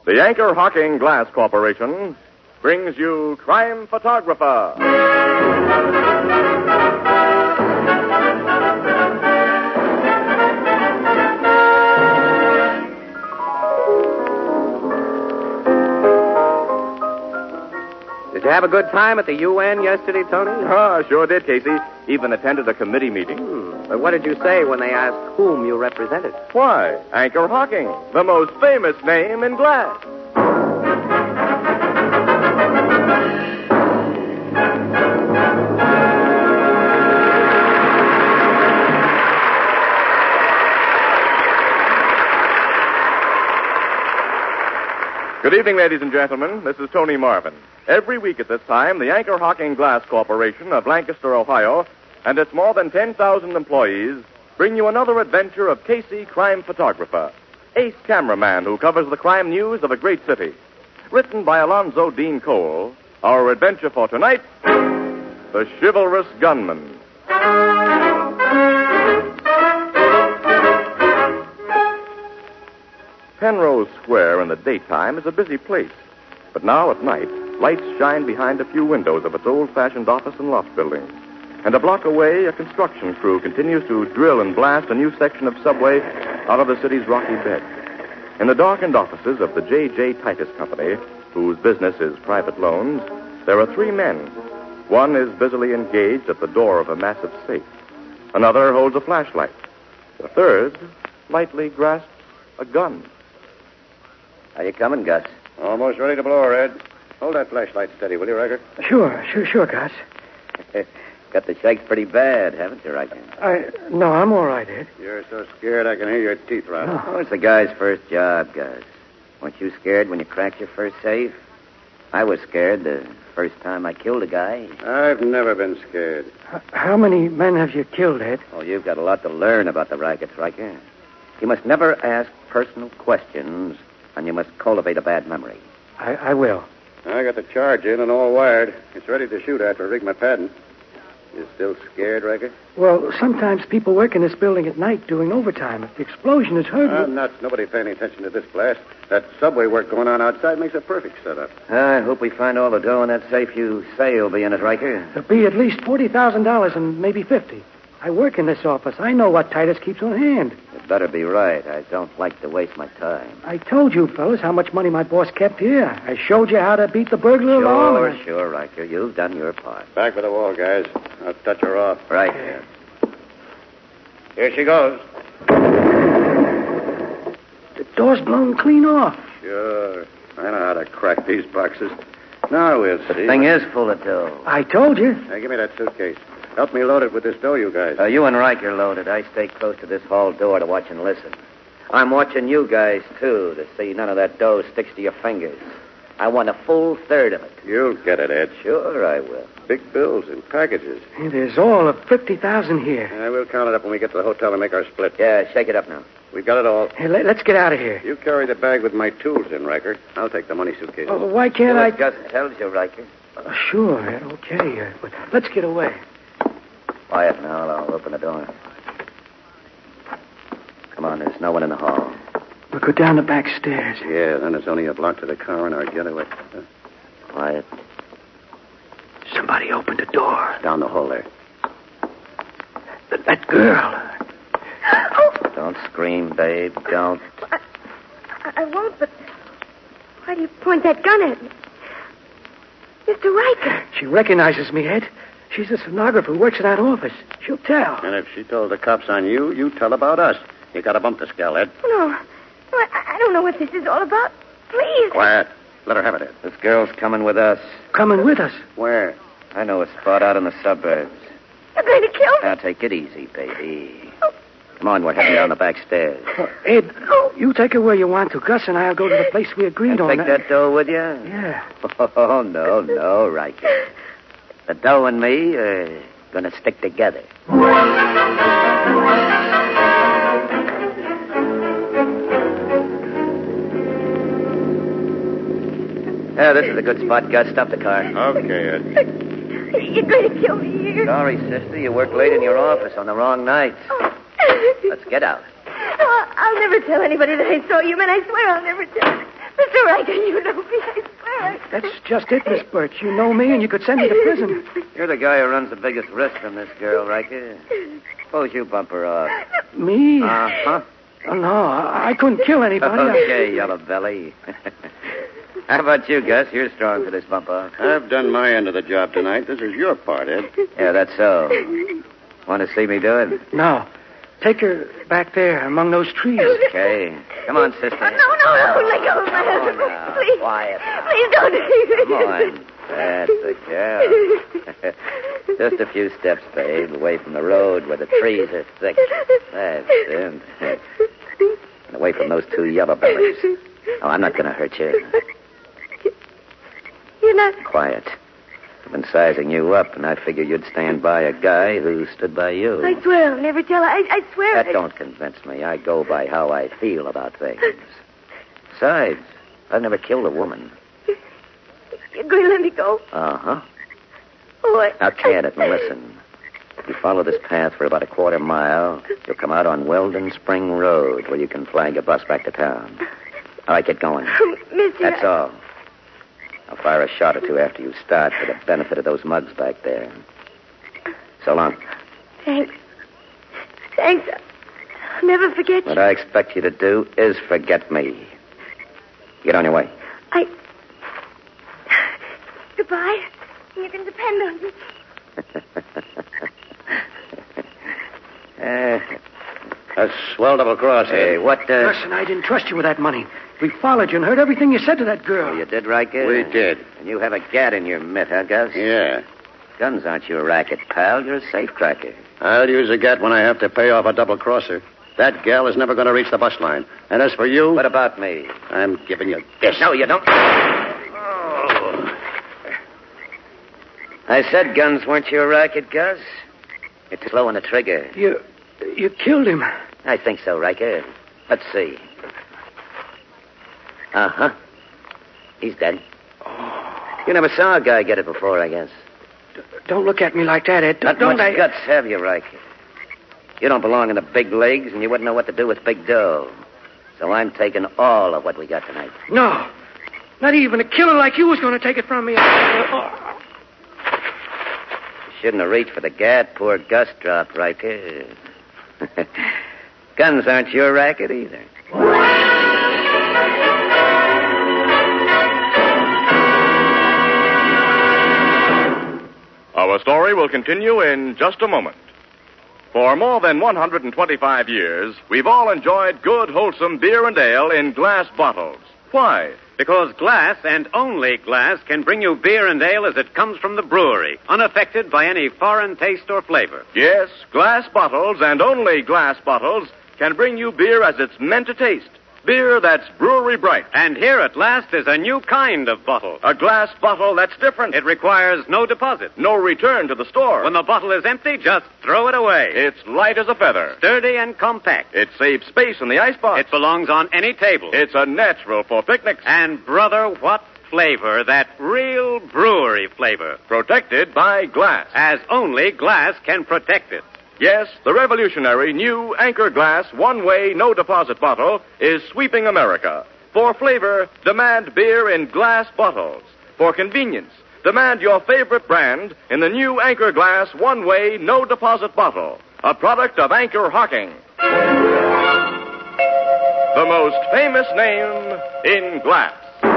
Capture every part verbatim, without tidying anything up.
The Anchor Hocking Glass Corporation brings you Crime Photographer. Did you have a good time at the U N yesterday, Tony? Ah, sure did, Casey. Even attended a committee meeting. Hmm. But what did you say when they asked whom you represented? Why, Anchor Hocking, the most famous name in glass. Good evening, ladies and gentlemen. This is Tony Marvin. Every week at this time, the Anchor Hocking Glass Corporation of Lancaster, Ohio, and its more than ten thousand employees bring you another adventure of Casey, crime photographer, ace cameraman who covers the crime news of a great city. Written by Alonzo Dean Cole, our adventure for tonight, The Chivalrous Gunman. Penrose Square in the daytime is a busy place. But now at night, lights shine behind a few windows of its old-fashioned office and loft building. And a block away, a construction crew continues to drill and blast a new section of subway out of the city's rocky bed. In the darkened offices of the J J. Titus Company, whose business is private loans, there are three men. One is busily engaged at the door of a massive safe. Another holds a flashlight. The third lightly grasps a gun. How you coming, Gus? Almost ready to blow, Red. Hold that flashlight steady, will you, Riker? Sure, sure, sure, Gus. Got the shakes pretty bad, haven't you, Riker? I... No, I'm all right, Ed. You're so scared I can hear your teeth rattle. Oh, it's the guy's first job, Gus. Weren't you scared when you cracked your first safe? I was scared the first time I killed a guy. I've never been scared. H- how many men have you killed, Ed? Oh, you've got a lot to learn about the rackets, Riker. You must never ask personal questions, and you must cultivate a bad memory. I, I will. I got the charge in and all wired. It's ready to shoot after I rig my padding. You still scared, Riker? Well, sometimes people work in this building at night doing overtime. If the explosion is heard... I'm nuts. Nobody paying any attention to this blast. That subway work going on outside makes a perfect setup. I hope we find all the dough in that safe you say will be in it, Riker. There'll be at least forty thousand dollars and maybe fifty. I work in this office. I know what Titus keeps on hand. You better be right. I don't like to waste my time. I told you, fellas, how much money my boss kept here. I showed you how to beat the burglar alarm. Sure, and I... sure, Riker. You've done your part. Back with the wall, guys. I'll touch her off. Right. Here. Here she goes. The door's blown clean off. Sure. I know how to crack these boxes. Now we'll see. The thing is full of dough. I told you. Now, give me that suitcase. Help me load it with this dough, you guys. Uh, you and Riker loaded. I stay close to this hall door to watch and listen. I'm watching you guys, too, to see none of that dough sticks to your fingers. I want a full third of it. You'll get it, Ed. Sure I will. Big bills and packages. Hey, there's all of fifty thousand here. I will count it up when we get to the hotel and make our split. Yeah, shake it up now. We've got it all. Hey, let, let's get out of here. You carry the bag with my tools in, Riker. I'll take the money suitcase. Oh, why can't well, I... Gus tells you, Riker. Uh, sure, Ed, okay. Uh, but let's get away. Quiet now. I'll open the door. Come on, there's no one in the hall. We'll go down the back stairs. Yeah, then it's only a block to the car and our getaway. Uh, Quiet. Somebody opened the door. down the hall there. That, that girl. Oh, Don't scream, babe. Don't. I, I won't, but why do you point that gun at me? Mister Riker. She recognizes me, Ed. She's a stenographer who works in that office. She'll tell. And if she told the cops on you, you tell about us. You got to bump the scale, Ed. No, no I, I don't know what this is all about. Please. Quiet. Let her have it, Ed. This girl's coming with us. Coming with us. Where? I know a spot out in the suburbs. You're going to kill me. Now, take it easy, baby. Come on, we're heading down the back stairs. Uh, Ed, you take her where you want to. Gus and I'll go to the place we agreed And on. take that dough with you? Yeah. Oh, no, no, Riker. The dough and me are going to stick together. Yeah, this is a good spot, Gus. Stop the car. Okay, Ed. You're going to kill me here. Sorry, sister. You work late in your office on the wrong nights. Oh. Let's get out. Oh, I'll never tell anybody that I saw you, man. I swear I'll never tell. Mister Riker, you know me, I swear. That's just it, Miss Birch. You know me, and you could send me to prison. You're the guy who runs the biggest risk from this girl, Riker. Suppose you bump her off. Me? Uh-huh. Oh, no, I, I couldn't kill anybody. Okay, yellow belly. How about you, Gus? You're strong for this bump off. I've done my end of the job tonight. This is your part, Ed. Yeah, that's so. Want to see me do it? No. Take her back there among those trees. Okay. Come on, sister. Oh, no, no, no. Let go of my husband. Come on now. Please. Quiet now. Please don't do it. Come on. That's the girl. Just a few steps, babe, away from the road where the trees are thick. That's it. And away from those two yellow bellies. Oh, I'm not going to hurt you. You're not... Quiet. I've been sizing you up, and I figured you'd stand by a guy who stood by you. I swear I'll never tell. I, I swear... That I... don't convince me. I go by how I feel about things. Besides, I've never killed a woman. You're going to let me go? Uh-huh. Oh, I... Now, Cadet, listen. If you follow this path for about a quarter mile, you'll come out on Weldon Spring Road, where you can flag a bus back to town. All right, get going. Oh, Mister... That's all. I'll fire a shot or two after you start for the benefit of those mugs back there. So long. Thanks. Thanks. I'll never forget What you. I expect you to do is forget me. Get on your way. I... Goodbye. You can depend on me. uh, A swell double cross, hey, Ed. what, uh... Listen, I didn't trust you with that money. We followed you and heard everything you said to that girl. Oh, you did, Riker? We did. And you have a gat in your mitt, huh, Gus? Yeah. Guns aren't your racket, pal. You're a safecracker. I'll use a gat when I have to pay off a double crosser. That gal is never going to reach the bus line. And as for you... What about me? I'm giving you this. No, you don't. Oh. I said guns weren't your racket, Gus. You're too slow on the trigger. You... you killed him. I think so, Riker. Let's see. Uh-huh. He's dead. You never saw a guy get it before, I guess. D- don't look at me like that, Ed. Not don't much I... guts have you, Riker. You don't belong in the big leagues, and you wouldn't know what to do with big dough. So I'm taking all of what we got tonight. No. Not even a killer like you was going to take it from me. Oh. You shouldn't have reached for the gat. Poor Gus dropped, Riker. Guns aren't your racket either. Our story will continue in just a moment. For more than one hundred twenty-five years, we've all enjoyed good, wholesome beer and ale in glass bottles. Why? Because glass, and only glass, can bring you beer and ale as it comes from the brewery, unaffected by any foreign taste or flavor. Yes, glass bottles and only glass bottles can bring you beer as it's meant to taste. Beer that's brewery bright. And here at last is a new kind of bottle. A glass bottle that's different. It requires no deposit. No return to the store. When the bottle is empty, just throw it away. It's light as a feather. Sturdy and compact. It saves space in the icebox. It belongs on any table. It's a natural for picnics. And, brother, what flavor, that real brewery flavor. Protected by glass. As only glass can protect it. Yes, the revolutionary new Anchor Glass one-way, no-deposit bottle is sweeping America. For flavor, demand beer in glass bottles. For convenience, demand your favorite brand in the new Anchor Glass one-way, no-deposit bottle. A product of Anchor Hocking. The most famous name in glass.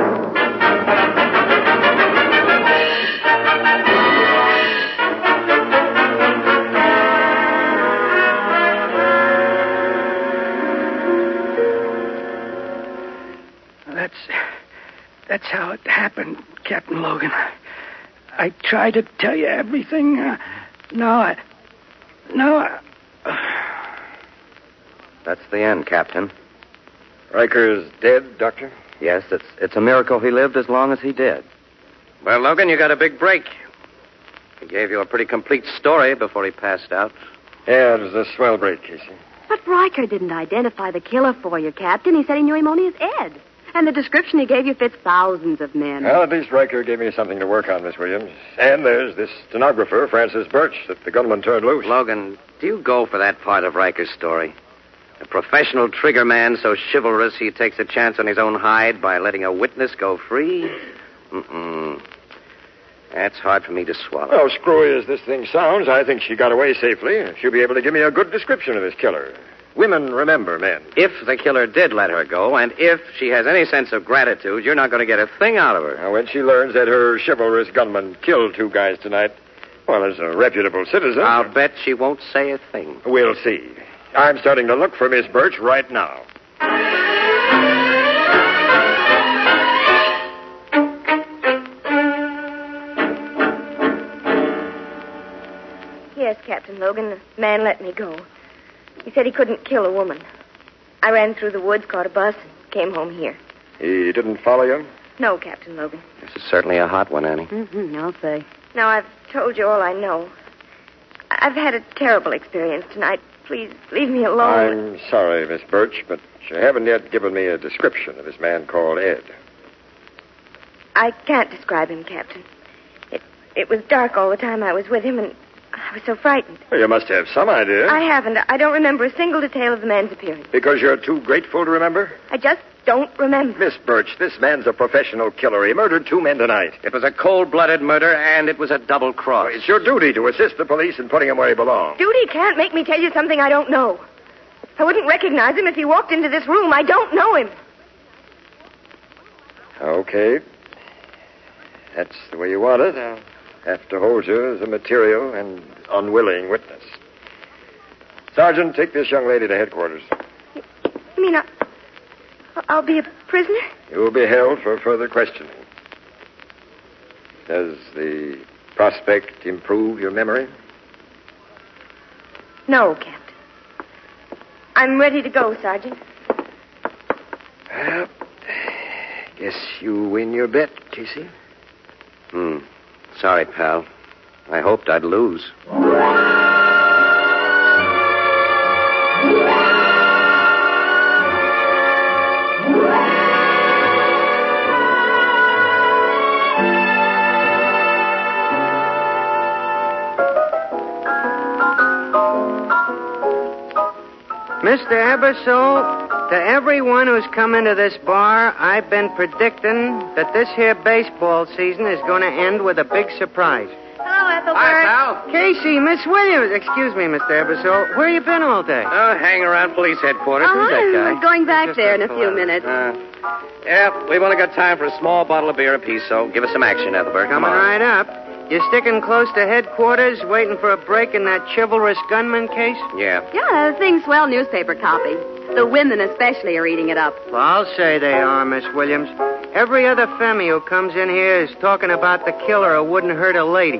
That's... that's how it happened, Captain Logan. I tried to tell you everything. Uh, now I... Now I... That's the end, Captain. Riker's dead, Doctor? Yes, it's it's a miracle he lived as long as he did. Well, Logan, you got a big break. He gave you a pretty complete story before he passed out. Yeah, it was a swell break, Casey. But Riker didn't identify the killer for you, Captain. He said he knew him only as Ed. And the description he gave you fits thousands of men. Well, at least Riker gave me something to work on, Miss Williams. And there's this stenographer, Francis Birch, that the gunman turned loose. Logan, do you go for that part of Riker's story? A professional trigger man so chivalrous he takes a chance on his own hide by letting a witness go free? Mm-mm. That's hard for me to swallow. Well, screwy as this thing sounds, I think she got away safely. She'll be able to give me a good description of this killer. Women remember men. If the killer did let her go, and if she has any sense of gratitude, you're not going to get a thing out of her. Now, when she learns that her chivalrous gunman killed two guys tonight, well, as a reputable citizen... I'll bet she won't say a thing. We'll see. I'm starting to look for Miss Birch right now. Yes, Captain Logan, the man let me go. He said he couldn't kill a woman. I ran through the woods, caught a bus, and came home here. He didn't follow you? No, Captain Logan. This is certainly a hot one, Annie. Mm-hmm, I'll say. Now, I've told you all I know. I've had a terrible experience tonight. Please, leave me alone. I'm sorry, Miss Birch, but you haven't yet given me a description of this man called Ed. I can't describe him, Captain. It, it was dark all the time I was with him, and I was so frightened. Well, you must have some idea. I haven't. I don't remember a single detail of the man's appearance. Because you're too grateful to remember? I just don't remember. Miss Birch, this man's a professional killer. He murdered two men tonight. It was a cold-blooded murder, and it was a double cross. Well, it's your duty to assist the police in putting him where he belongs. Duty can't make me tell you something I don't know. I wouldn't recognize him if he walked into this room. I don't know him. Okay. That's the way you want it. I'll have to hold you as a material and unwilling witness. Sergeant, take this young lady to headquarters. You mean I, I'll be a prisoner? You will be held for further questioning. Does the prospect improve your memory? No, Captain. I'm ready to go, Sergeant. Well, guess you win your bet, Casey. Hmm. Sorry, pal. I hoped I'd lose. Mister Ebersole, to everyone who's come into this bar, I've been predicting that this here baseball season is going to end with a big surprise. Hello, Ethelbert. Hi, pal. Casey, Miss Williams. Excuse me, Mister Ebersole. Where you been all day? Oh, hanging around police headquarters. Oh, Who's that guy? I'm going back Just there in a a- few minutes. Uh, yeah, we've only got time for a small bottle of beer apiece, so give us some action, Ethelbert. Come Coming on. right up. You sticking close to headquarters, waiting for a break in that chivalrous gunman case? Yeah. Yeah, the thing's swell newspaper copy. The women especially are eating it up. Well, I'll say they are, Miss Williams. Every other femme who comes in here is talking about the killer who wouldn't hurt a lady.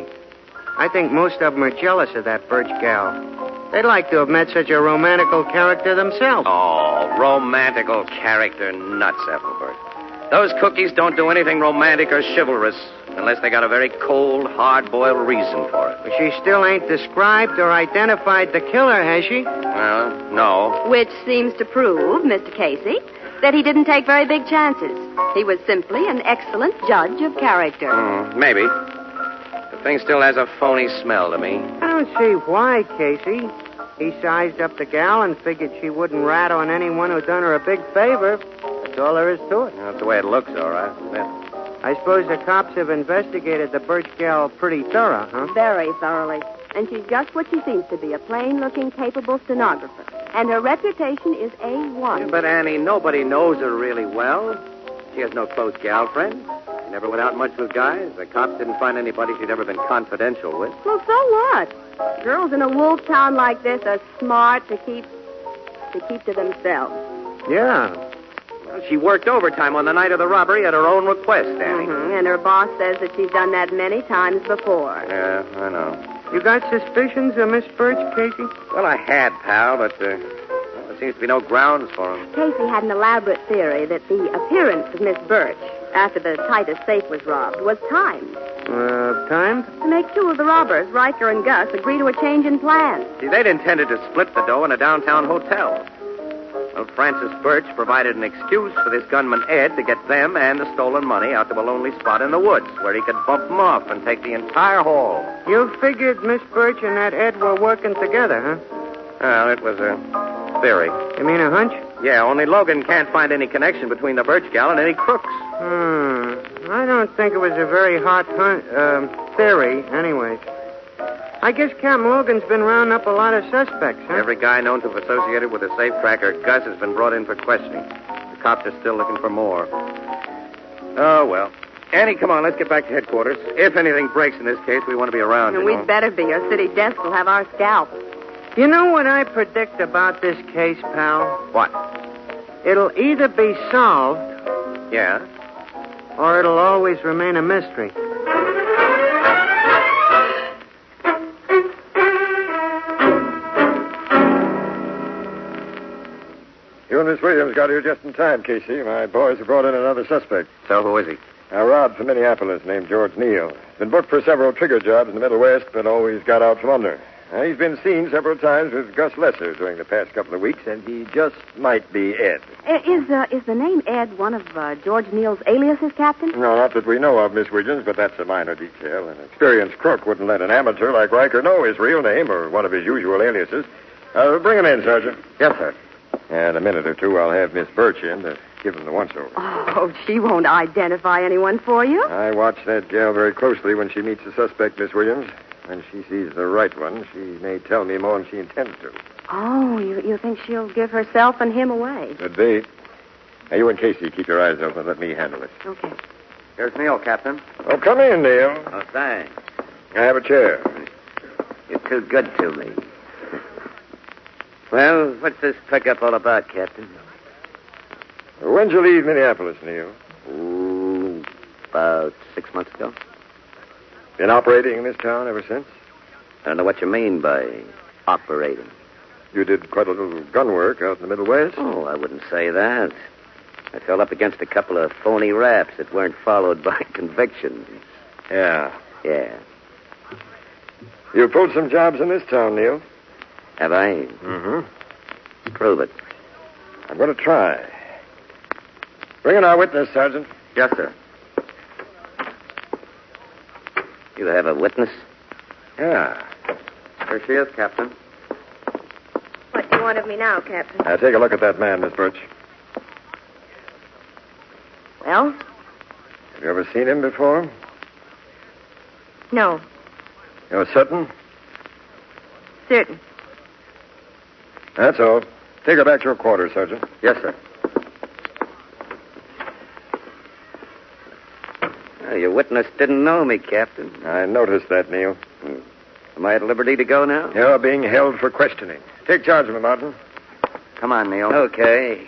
I think most of them are jealous of that Birch gal. They'd like to have met such a romantical character themselves. Oh, romantical character nuts, Ethelbert. Those cookies don't do anything romantic or chivalrous unless they got a very cold, hard-boiled reason for it. But she still ain't described or identified the killer, has she? Well, no. Which seems to prove, Mister Casey, that he didn't take very big chances. He was simply an excellent judge of character. Mm, maybe. The thing still has a phony smell to me. I don't see why, Casey. He sized up the gal and figured she wouldn't rat on anyone who done her a big favor. That's all there is to it. That's the way it looks, all right. Yeah. I suppose the cops have investigated the Birch gal pretty thorough, huh? Very thoroughly. And she's just what she seems to be, a plain-looking, capable stenographer. And her reputation is A one. Yeah, but, Annie, nobody knows her really well. She has no close gal friends. She never went out much with guys. The cops didn't find anybody she'd ever been confidential with. Well, so what? Girls in a wolf town like this are smart to keep to keep to themselves. Yeah. Well, she worked overtime on the night of the robbery at her own request, Annie. Mhm, and her boss says that she's done that many times before. Yeah, I know. You got suspicions of Miss Birch, Casey? Well, I had, pal, but uh, well, there seems to be no grounds for them. Casey had an elaborate theory that the appearance of Miss Birch after the Titus safe was robbed was timed. Uh, time? To make two of the robbers, Riker and Gus, agree to a change in plans. See, they'd intended to split the dough in a downtown hotel. Well, Francis Birch provided an excuse for this gunman Ed to get them and the stolen money out to a lonely spot in the woods where he could bump them off and take the entire haul. You figured Miss Birch and that Ed were working together, huh? Well, it was a theory. You mean a hunch? Yeah, only Logan can't find any connection between the Birch gal and any crooks. Hmm. I don't think it was a very hot hun- uh, theory, anyways. I guess Captain Logan's been rounding up a lot of suspects, huh? Every guy known to have associated with the safe cracker, Gus, has been brought in for questioning. The cops are still looking for more. Oh, well. Annie, come on, let's get back to headquarters. If anything breaks in this case, we want to be around. And you know. we'd better be. Your city desk will have our scalp. You know what I predict about this case, pal? What? It'll either be solved Yeah? or it'll always remain a mystery. You and Miss Williams got here just in time, Casey. My boys have brought in another suspect. So who is he? A Rod from Minneapolis named George Neal. Been booked for several trigger jobs in the Middle West, but always got out from under. Uh, he's been seen several times with Gus Lesser during the past couple of weeks, and he just might be Ed. Uh, Is uh, is the name Ed one of uh, George Neal's aliases, Captain? No, not that we know of, Miss Williams, but that's a minor detail. An experienced crook wouldn't let an amateur like Riker know his real name or one of his usual aliases. Uh, bring him in, Sergeant. Yes, sir. And in a minute or two, I'll have Miss Birch in to give him the once-over. Oh, she won't identify anyone for you. I watch that gal very closely when she meets a suspect, Miss Williams. When she sees the right one, she may tell me more than she intends to. Oh, you, you think she'll give herself and him away? Could be. Now, you and Casey, keep your eyes open. Let me handle it. Okay. Here's Neil, Captain. Oh, come in, Neil. Oh, thanks. I have a chair. You're too good to me. Well, what's this pickup all about, Captain? When'd you leave Minneapolis, Neil? Ooh, about six months ago. Been operating in this town ever since? I don't know what you mean by operating. You did quite a little gun work out in the Middle West? Oh, I wouldn't say that. I fell up against a couple of phony raps that weren't followed by convictions. Yeah. Yeah. You pulled some jobs in this town, Neil. Have I? Mm-hmm. Prove it. I'm going to try. Bring in our witness, Sergeant. Yes, sir. You have a witness? Yeah. Here she is, Captain. What do you want of me now, Captain? Now, take a look at that man, Miss Birch. Well? Have you ever seen him before? No. You're certain? Certain. That's all. Take her back to her quarters, Sergeant. Yes, sir. Well, your witness didn't know me, Captain. I noticed that, Neil. Am I at liberty to go now? You're being held for questioning. Take charge of him, Martin. Come on, Neil. Okay.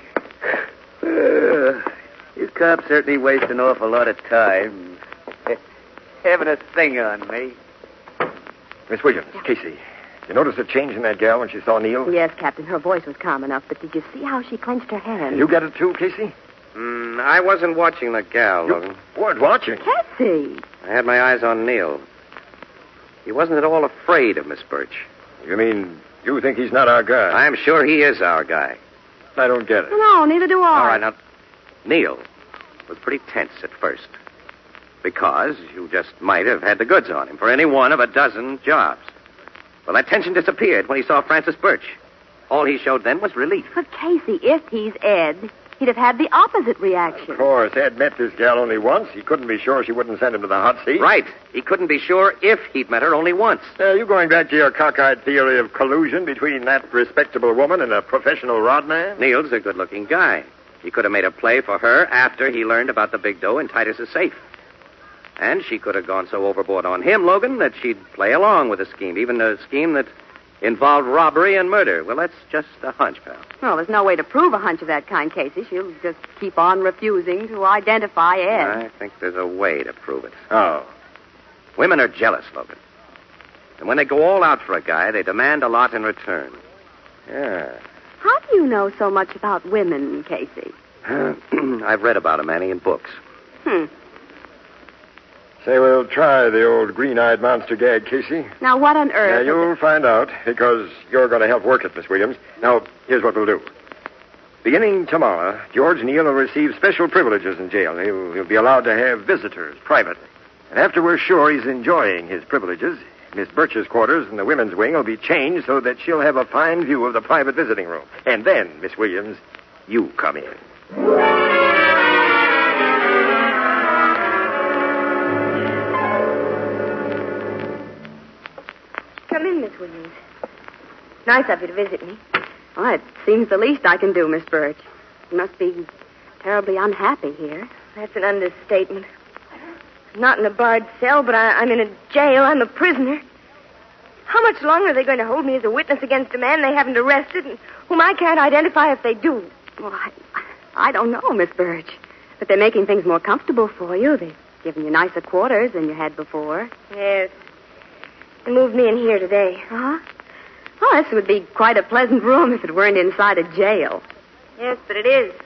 Uh, you cops certainly waste an awful lot of time having a thing on me. Miss Williams, Casey, you notice a change in that gal when she saw Neil? Yes, Captain. Her voice was calm enough, but did you see how she clenched her hand? You get it too, Casey? Mm, I wasn't watching the gal, Logan. You weren't watching. Casey! I had my eyes on Neil. He wasn't at all afraid of Miss Birch. You mean you think he's not our guy? I'm sure he is our guy. I don't get it. No, neither do I. All right, now, Neil was pretty tense at first. Because you just might have had the goods on him for any one of a dozen jobs. Well, that tension disappeared when he saw Francis Birch. All he showed then was relief. But, Casey, if he's Ed, he'd have had the opposite reaction. Of course, Ed met this gal only once. He couldn't be sure she wouldn't send him to the hot seat. Right. He couldn't be sure if he'd met her only once. Uh, you going back to your cockeyed theory of collusion between that respectable woman and a professional rod man? Neil's a good-looking guy. He could have made a play for her after he learned about the big dough in Titus's safe. And she could have gone so overboard on him, Logan, that she'd play along with the scheme, even a scheme that involved robbery and murder. Well, that's just a hunch, pal. Well, there's no way to prove a hunch of that kind, Casey. She'll just keep on refusing to identify Ed. I think there's a way to prove it. Oh. Women are jealous, Logan. And when they go all out for a guy, they demand a lot in return. Yeah. How do you know so much about women, Casey? I've read about them, Annie, in books. Hmm. Say, we'll try the old green-eyed monster gag, Casey. Now, what on earth... Yeah, you'll find out, because you're going to help work it, Miss Williams. Now, here's what we'll do. Beginning tomorrow, George Neal will receive special privileges in jail. He'll, he'll be allowed to have visitors privately. And after we're sure he's enjoying his privileges, Miss Birch's quarters in the women's wing will be changed so that she'll have a fine view of the private visiting room. And then, Miss Williams, you come in. Come in, Miss Williams. Nice of you to visit me. Well, it seems the least I can do, Miss Birch. You must be terribly unhappy here. That's an understatement. I'm not in a barred cell, but I, I'm in a jail. I'm a prisoner. How much longer are they going to hold me as a witness against a man they haven't arrested and whom I can't identify if they do? Well, I, I don't know, Miss Birch. But they're making things more comfortable for you. They've given you nicer quarters than you had before. Yes. They moved me in here today. Uh-huh. Well, this would be quite a pleasant room if it weren't inside a jail. Yes, but it is.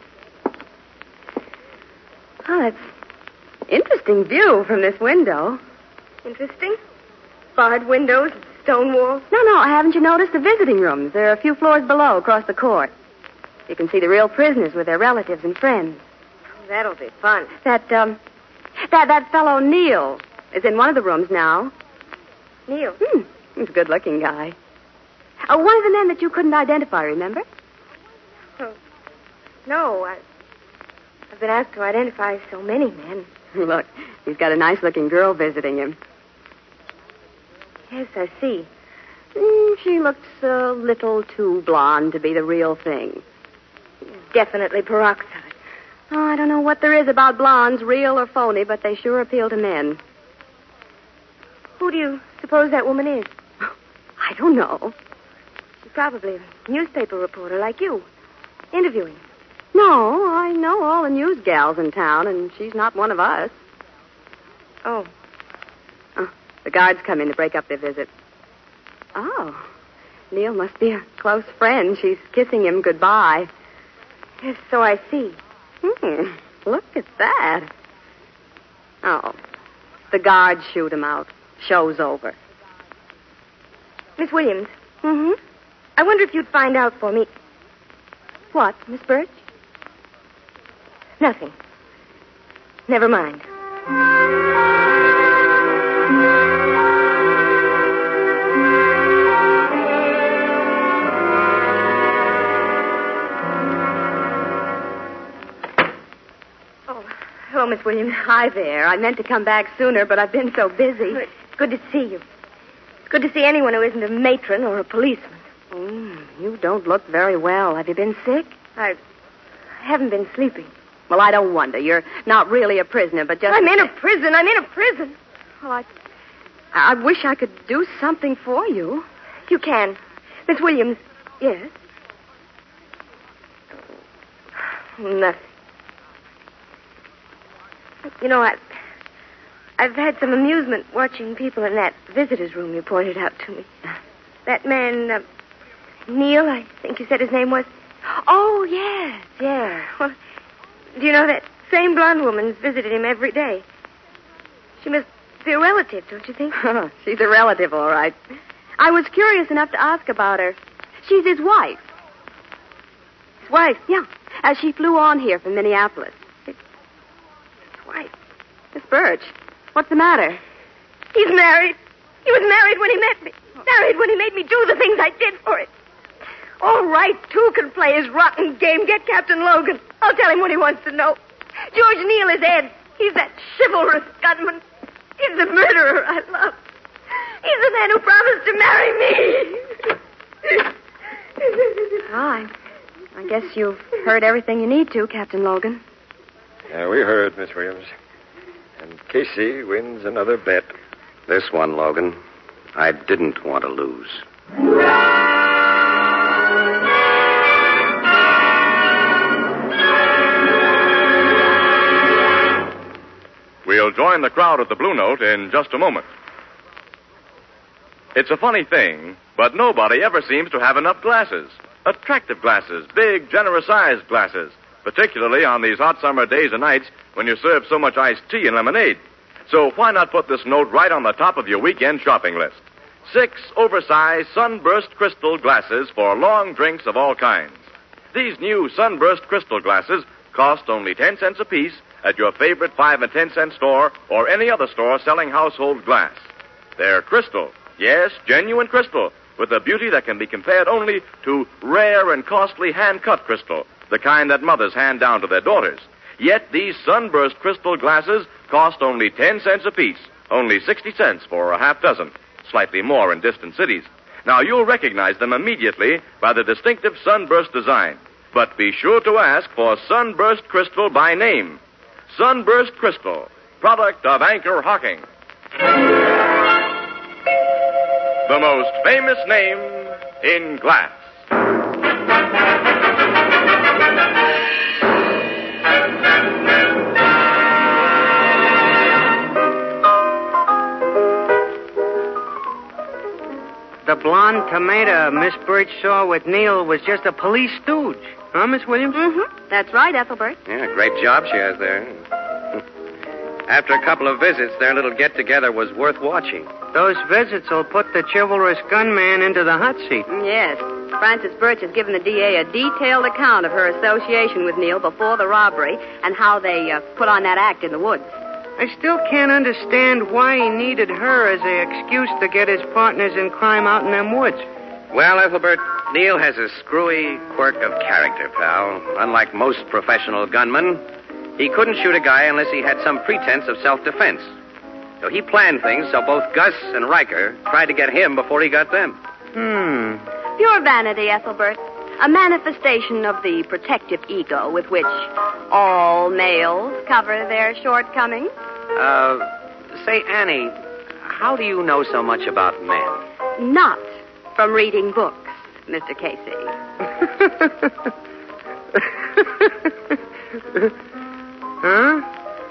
Oh, that's interesting view from this window. Interesting? Barred windows, stone walls. No, no, haven't you noticed the visiting rooms? They're a few floors below, across the court. You can see the real prisoners with their relatives and friends. That'll be fun. That, um, that, that fellow Neil is in one of the rooms now. Neil? Hmm, he's a good-looking guy. Oh, one of the men that you couldn't identify, remember? Oh, no, I, I've been asked to identify so many men. Look, he's got a nice-looking girl visiting him. Yes, I see. Mm, she looks a little too blonde to be the real thing. Definitely peroxide. Oh, I don't know what there is about blondes, real or phony, but they sure appeal to men. Who do you suppose that woman is? I don't know. She's probably a newspaper reporter like you, interviewing. No, I know all the news gals in town, and she's not one of us. Oh. Oh, the guards come in to break up their visit. Oh, Neil must be a close friend. She's kissing him goodbye. Yes, so I see. Hmm, look at that. Oh, the guards shoot him out. Show's over. Miss Williams. Mm-hmm. I wonder if you'd find out for me. What, Miss Birch? Nothing. Never mind. Oh, hello, Miss Williams. Hi there. I meant to come back sooner, but I've been so busy. It's good to see you. It's good to see anyone who isn't a matron or a policeman. Mm, you don't look very well. Have you been sick? I haven't been sleeping. Well, I don't wonder. You're not really a prisoner, but just... I'm in a prison. I'm in a prison. Oh, I, I wish I could do something for you. You can. Miss Williams. Yes? Nothing. You know, I, I've had some amusement watching people in that visitor's room you pointed out to me. That man, uh, Neil, I think you said his name was. Oh, yes, yes. Well, do you know that same blonde woman's visited him every day? She must be a relative, don't you think? She's a relative, all right. I was curious enough to ask about her. She's his wife. His wife? Yeah, as she flew on here from Minneapolis. His wife? Miss Birch, what's the matter? He's married. He was married when he met me. Married when he made me do the things I did for him. All right, two can play his rotten game. Get Captain Logan. I'll tell him what he wants to know. George Neil is Ed. He's that chivalrous gunman. He's the murderer I love. He's the man who promised to marry me. Well, I, I guess you've heard everything you need to, Captain Logan. Yeah, we heard, Miss Williams. And Casey wins another bet. This one, Logan, I didn't want to lose. We'll join the crowd at the Blue Note in just a moment. It's a funny thing, but nobody ever seems to have enough glasses. Attractive glasses, big, generous-sized glasses, particularly on these hot summer days and nights when you serve so much iced tea and lemonade. So why not put this note right on the top of your weekend shopping list? Six oversized sunburst crystal glasses for long drinks of all kinds. These new sunburst crystal glasses cost only ten cents apiece at your favorite five and ten cent store or any other store selling household glass. They're crystal. Yes, genuine crystal, with a beauty that can be compared only to rare and costly hand-cut crystal, the kind that mothers hand down to their daughters. Yet these sunburst crystal glasses cost only ten cents apiece, only sixty cents for a half dozen, slightly more in distant cities. Now, you'll recognize them immediately by the distinctive sunburst design. But be sure to ask for Sunburst Crystal by name. Sunburst Crystal, product of Anchor Hocking. The most famous name in glass. The blonde tomato Miss Birch saw with Neil was just a police stooge. Huh, Miss Williams? Mm-hmm. That's right, Ethelbert. Yeah, great job she has there. After a couple of visits, their little get-together was worth watching. Those visits will put the chivalrous gunman into the hot seat. Yes. Frances Birch has given the D A a detailed account of her association with Neil before the robbery and how they uh, put on that act in the woods. I still can't understand why he needed her as an excuse to get his partners in crime out in them woods. Well, Ethelbert, Neil has a screwy quirk of character, pal. Unlike most professional gunmen, he couldn't shoot a guy unless he had some pretense of self-defense. So he planned things so both Gus and Riker tried to get him before he got them. Hmm. Pure vanity, Ethelbert. A manifestation of the protective ego with which all males cover their shortcomings. Uh, say, Annie, how do you know so much about men? Not from reading books, Mister Casey. Huh?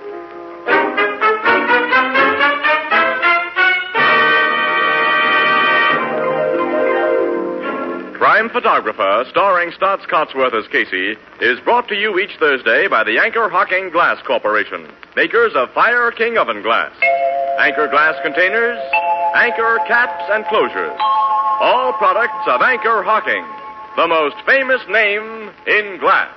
Crime Photographer, starring Stotts Cotsworth as Casey, is brought to you each Thursday by the Anchor Hocking Glass Corporation, makers of Fire King Oven Glass. Anchor glass containers, Anchor caps and closures. All products of Anchor Hocking, the most famous name in glass.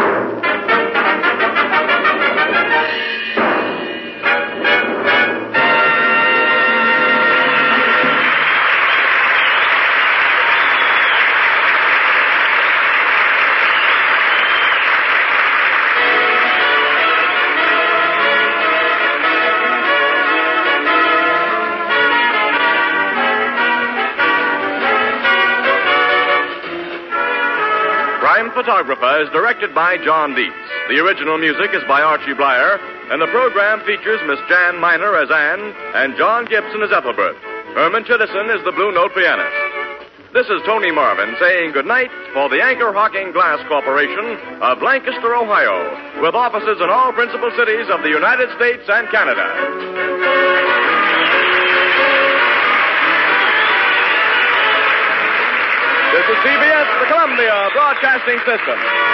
Crime Photographer is directed by John Dietz. The original music is by Archie Blyer, and the program features Miss Jan Miner as Anne and John Gibson as Ethelbert. Herman Chittison is the Blue Note pianist. This is Tony Marvin saying goodnight for the Anchor Hocking Glass Corporation of Lancaster, Ohio, with offices in all principal cities of the United States and Canada. This is C B S, the Columbia Broadcasting System.